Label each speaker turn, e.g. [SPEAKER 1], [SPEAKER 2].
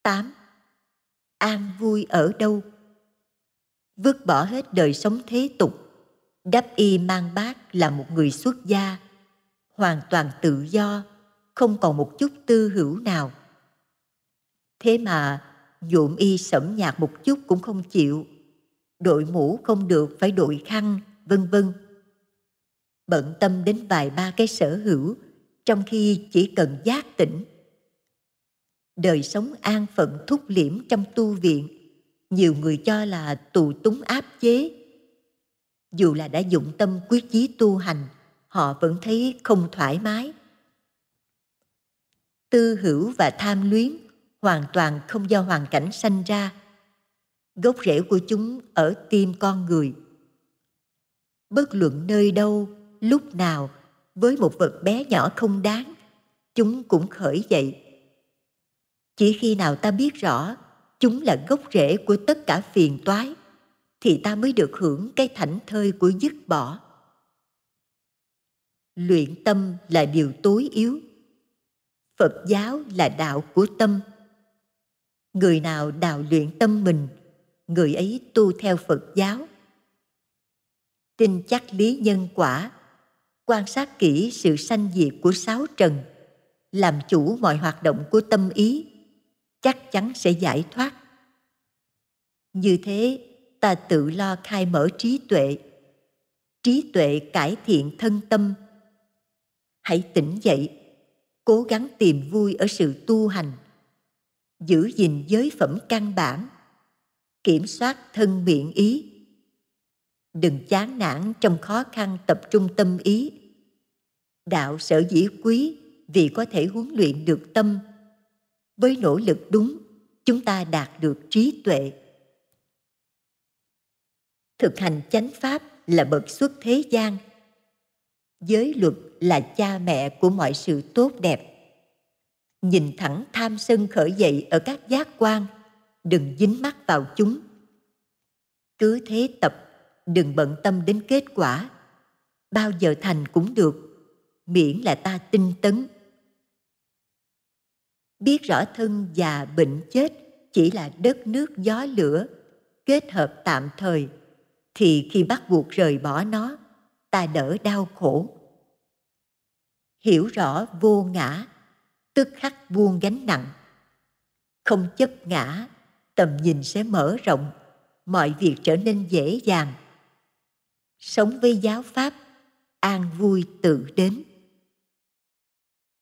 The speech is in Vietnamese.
[SPEAKER 1] 8. An vui ở đâu? Vứt bỏ hết đời sống thế tục, đắp y mang bát là một người xuất gia, hoàn toàn tự do, không còn một chút tư hữu nào. Thế mà nhuộm y sẫm nhạt một chút cũng không chịu, đội mũ không được phải đội khăn, vân vân. Bận tâm đến vài ba cái sở hữu, trong khi chỉ cần giác tỉnh. Đời sống an phận thúc liễm trong tu viện, nhiều người cho là tù túng áp chế. Dù là đã dụng tâm quyết chí tu hành, họ vẫn thấy không thoải mái. Tư hữu và tham luyến hoàn toàn không do hoàn cảnh sanh ra. Gốc rễ của chúng ở tim con người. Bất luận nơi đâu, lúc nào, với một vật bé nhỏ không đáng, chúng cũng khởi dậy. Chỉ khi nào ta biết rõ chúng là gốc rễ của tất cả phiền toái, thì ta mới được hưởng cái thảnh thơi của dứt bỏ. Luyện tâm là điều tối yếu. Phật giáo là đạo của tâm. Người nào đào luyện tâm mình, người ấy tu theo Phật giáo. Tin chắc lý nhân quả, quan sát kỹ sự sanh diệt của sáu trần, làm chủ mọi hoạt động của tâm ý, chắc chắn sẽ giải thoát. Như thế, ta tự lo khai mở trí tuệ cải thiện thân tâm. Hãy tỉnh dậy, cố gắng tìm vui ở sự tu hành, giữ gìn giới phẩm căn bản, kiểm soát thân miệng ý. Đừng chán nản trong khó khăn tập trung tâm ý. Đạo sở dĩ quý vì có thể huấn luyện được tâm. Với nỗ lực đúng, chúng ta đạt được trí tuệ. Thực hành chánh pháp là bậc xuất thế gian. Giới luật là cha mẹ của mọi sự tốt đẹp. Nhìn thẳng tham sân khởi dậy ở các giác quan, đừng dính mắc vào chúng. Cứ thế tập, đừng bận tâm đến kết quả. Bao giờ thành cũng được, miễn là ta tinh tấn. Biết rõ thân già bệnh chết chỉ là đất nước gió lửa, kết hợp tạm thời, thì khi bắt buộc rời bỏ nó, ta đỡ đau khổ. Hiểu rõ vô ngã, tức khắc buông gánh nặng. Không chấp ngã, tầm nhìn sẽ mở rộng, mọi việc trở nên dễ dàng. Sống với giáo pháp, an vui tự đến.